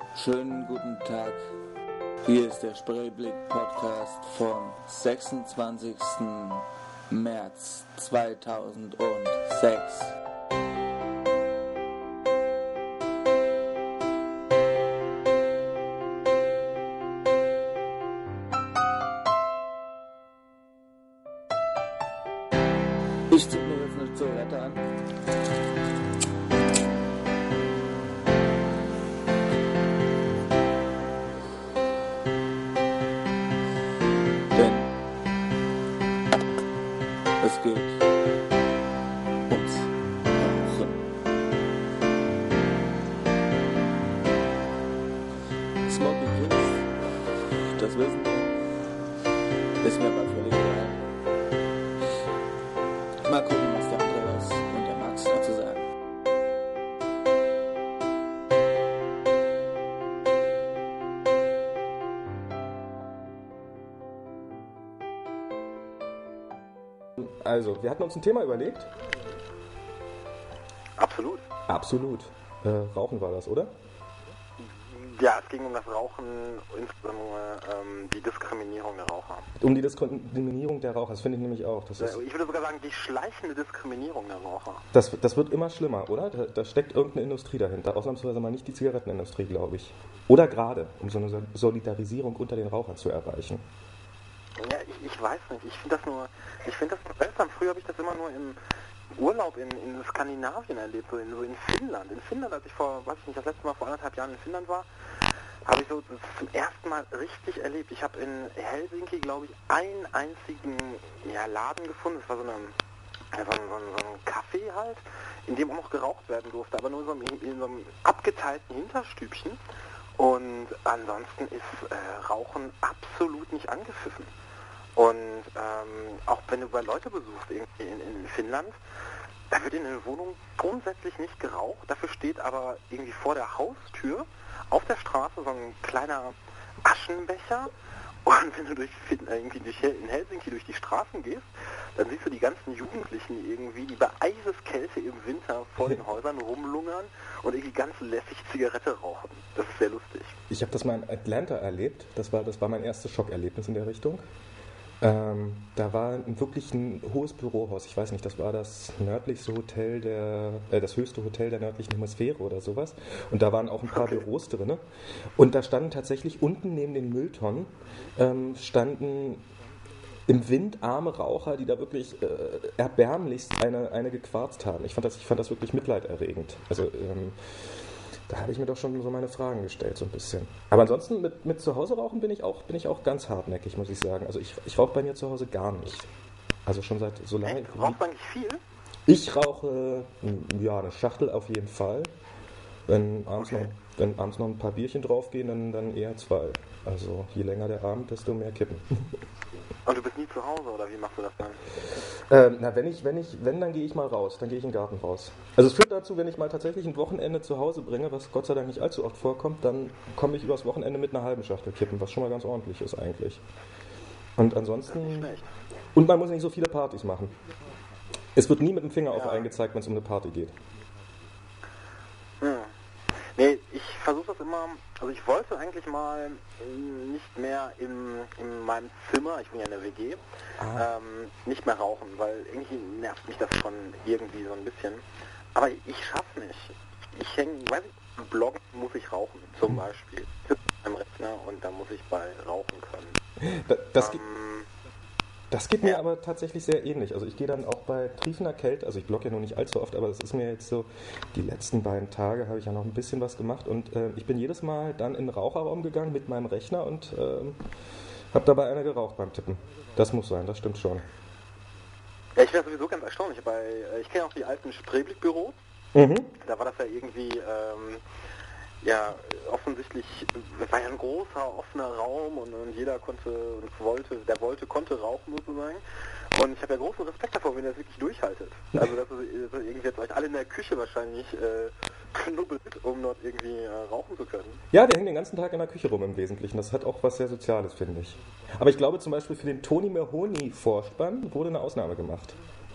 Schönen guten Tag. Hier ist der Spreeblick-Podcast vom 26. März 2006. Ich ziehe mir jetzt eine Zigarette an. Denn es geht ums Rauchen. Smoking Kills, das wissen wir, ist mir aber völlig egal. Mal gucken, was der Andreas und der Max dazu sagen. Also, wir hatten uns ein Thema überlegt. Absolut. Absolut. Rauchen war das, oder? Ja, es ging um das Rauchen, insbesondere die Diskriminierung der Raucher. Um die Diskriminierung der Raucher, das finde ich nämlich auch. Das ist, Ich würde sogar sagen, die schleichende Diskriminierung der Raucher. das wird immer schlimmer, oder? Da steckt irgendeine Industrie dahinter. Ausnahmsweise mal nicht die Zigarettenindustrie, glaube ich. Oder gerade, um so eine Solidarisierung unter den Rauchern zu erreichen. Ja, ich weiß nicht. Ich finde das nur seltsam. Früher habe ich das immer nur im Urlaub in Skandinavien erlebt, so in Finnland. In Finnland, als ich das letzte Mal vor 1,5 Jahren in Finnland war, habe ich so das zum ersten Mal richtig erlebt. Ich habe in Helsinki, glaube ich, einen einzigen Laden gefunden. Das war so ein Café halt, in dem auch noch geraucht werden durfte, aber nur in so einem abgeteilten Hinterstübchen. Und ansonsten ist Rauchen absolut nicht angepfiffen. Und auch wenn du bei Leute besuchst irgendwie in Finnland, da wird in der Wohnung grundsätzlich nicht geraucht. Dafür steht aber irgendwie vor der Haustür auf der Straße so ein kleiner Aschenbecher. Und wenn du in Helsinki durch die Straßen gehst, dann siehst du die ganzen Jugendlichen irgendwie, die bei Eiseskälte im Winter vor den Häusern rumlungern und irgendwie ganz lässig Zigarette rauchen. Das ist sehr lustig. Ich habe das mal in Atlanta erlebt. Das war mein erstes Schockerlebnis in der Richtung. Da war wirklich ein hohes Bürohaus. Ich weiß nicht, das war das nördlichste Hotel das höchste Hotel der nördlichen Hemisphäre oder sowas. Und da waren auch ein paar Büros drin. Und da standen tatsächlich unten neben den Mülltonnen standen im Wind arme Raucher, die da wirklich erbärmlichst eine gequarzt haben. Ich fand das wirklich mitleiderregend. Also da habe ich mir doch schon so meine Fragen gestellt, so ein bisschen. Aber ansonsten mit zu Hause rauchen bin ich auch ganz hartnäckig, muss ich sagen. Also ich rauche bei mir zu Hause gar nicht. Also schon seit so lange. Du rauchst eigentlich viel? Ich rauche eine Schachtel auf jeden Fall. Wenn abends noch ein paar Bierchen draufgehen, dann eher 2. Also je länger der Abend, desto mehr kippen. Und du bist nie zu Hause, oder wie machst du das dann? Wenn, dann gehe ich mal raus, dann gehe ich in den Garten raus. Also es führt dazu, wenn ich mal tatsächlich ein Wochenende zu Hause bringe, was Gott sei Dank nicht allzu oft vorkommt, dann komme ich übers Wochenende mit einer halben Schachtel kippen, was schon mal ganz ordentlich ist eigentlich. Und ansonsten... Nicht schlecht. Und man muss nicht so viele Partys machen. Es wird nie mit dem Finger auf einen gezeigt, wenn es um eine Party geht. Nee, ich versuche das immer, also ich wollte eigentlich mal nicht mehr in meinem Zimmer, ich bin ja in der WG, nicht mehr rauchen, weil irgendwie nervt mich das schon irgendwie so ein bisschen. Aber ich schaff's nicht. Ich hänge, im Blog muss ich rauchen, zum Beispiel. Ich sitze am Rechner und da muss ich bei rauchen können. Das geht mir aber tatsächlich sehr ähnlich. Also ich gehe dann auch bei triefender Kälte, also ich blogge ja noch nicht allzu oft, aber das ist mir jetzt so, die letzten beiden Tage habe ich ja noch ein bisschen was gemacht und ich bin jedes Mal dann in den Raucherraum gegangen mit meinem Rechner und habe dabei einer geraucht beim Tippen. Das muss sein, das stimmt schon. Ja, ich wäre sowieso ganz erstaunlich. Ich kenne auch die alten Spreeblick-Büros. Da war das ja irgendwie... offensichtlich war ja ein großer, offener Raum und jeder konnte rauchen sozusagen. Und ich habe ja großen Respekt davor, wenn ihr das wirklich durchhaltet. Also dass ihr irgendwie jetzt euch alle in der Küche wahrscheinlich knubbelt, um dort irgendwie rauchen zu können. Ja, der hängt den ganzen Tag in der Küche rum im Wesentlichen. Das hat auch was sehr Soziales, finde ich. Aber ich glaube zum Beispiel für den Tony Mahoney Vorspann wurde eine Ausnahme gemacht.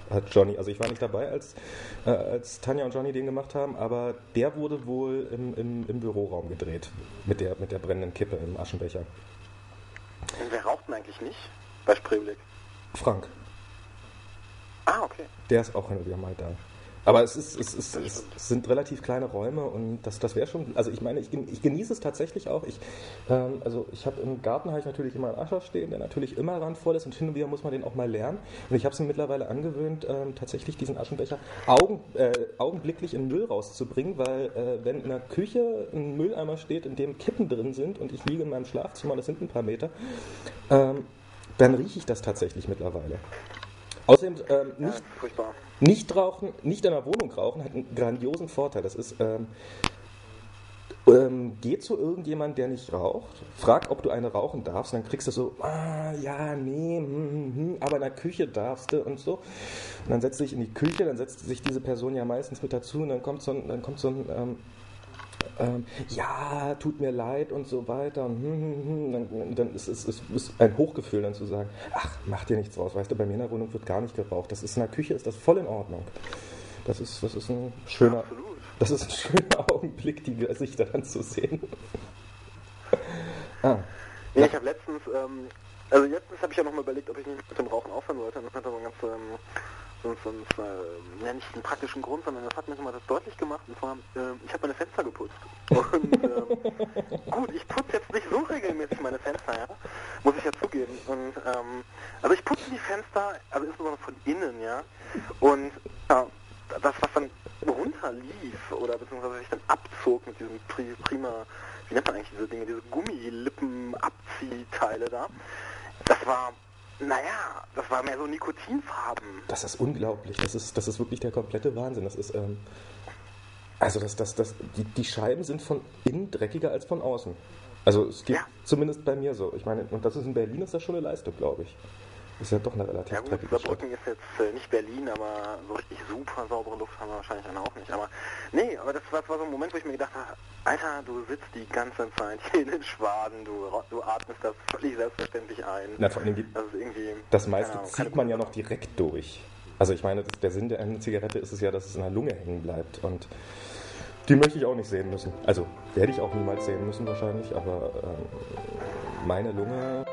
hat Johnny. Also ich war nicht dabei, als Tanja und Johnny den gemacht haben, aber der wurde wohl im Büroraum gedreht. Mit der brennenden Kippe im Aschenbecher. Und wer raucht denn eigentlich nicht bei Spreeblick? Frank. Ah, okay. Der ist auch hin und wieder mal da. Aber es sind relativ kleine Räume und das wäre schon, also ich meine, ich genieße es tatsächlich auch. Ich habe im Garten natürlich immer einen Ascher stehen, der natürlich immer randvoll ist und hin und wieder muss man den auch mal lernen. Und ich habe es mir mittlerweile angewöhnt, tatsächlich diesen Aschenbecher augenblicklich in den Müll rauszubringen, weil wenn in der Küche ein Mülleimer steht, in dem Kippen drin sind und ich liege in meinem Schlafzimmer, das sind ein paar Meter, dann rieche ich das tatsächlich mittlerweile. Außerdem nicht rauchen, nicht in der Wohnung rauchen, hat einen grandiosen Vorteil. Das ist, geh zu irgendjemandem, der nicht raucht, frag, ob du eine rauchen darfst, und dann kriegst du so, ja, nee, aber in der Küche darfst du und so. Und dann setzt du dich in die Küche, dann setzt sich diese Person ja meistens mit dazu und dann kommt so ein ja, tut mir leid und so weiter. Und dann ist es ein Hochgefühl, dann zu sagen, ach, mach dir nichts draus. Weißt du, bei mir in der Wohnung wird gar nicht geraucht. Das ist in der Küche, ist das voll in Ordnung. Das ist ein schöner Augenblick, die Gesichter dann zu sehen. Ja, ich habe letztens habe ich ja nochmal überlegt, ob ich nicht mit dem Rauchen aufhören sollte. Und das hat aber einen nicht einen praktischen Grund, sondern das hat mir immer das deutlich gemacht. Und zwar, ich habe meine Fenster geputzt. Und gut, ich putze jetzt nicht so regelmäßig meine Fenster, ja, muss ich ja zugeben. Und also ich putze die Fenster, also insbesondere von innen, ja. Und ja, das, was dann runterlief oder beziehungsweise sich dann abzog mit diesem prima, wie nennt man eigentlich diese Dinge, diese Gummilippen-Abziehteile da, das war mehr so Nikotinfarben. Das ist unglaublich. Das ist wirklich der komplette Wahnsinn. Das ist, die Scheiben sind von innen dreckiger als von außen. Also es geht zumindest bei mir so. Ich meine, und das ist in Berlin, ist das schon eine Leistung, glaube ich. Ist ja doch eine relativ dreckige Stadt. Saarbrücken ist jetzt nicht Berlin, aber so richtig super saubere Luft haben wir wahrscheinlich auch nicht. Aber nee, aber das war so ein Moment, wo ich mir gedacht habe, Alter, du sitzt die ganze Zeit hier in den Schwaden, du atmest das völlig selbstverständlich ein. Na, vor allem das meiste zieht man ja noch direkt durch. Also ich meine, der Sinn der einen Zigarette ist es ja, dass es in der Lunge hängen bleibt und die möchte ich auch nicht sehen müssen. Also werde ich auch niemals sehen müssen wahrscheinlich, aber meine Lunge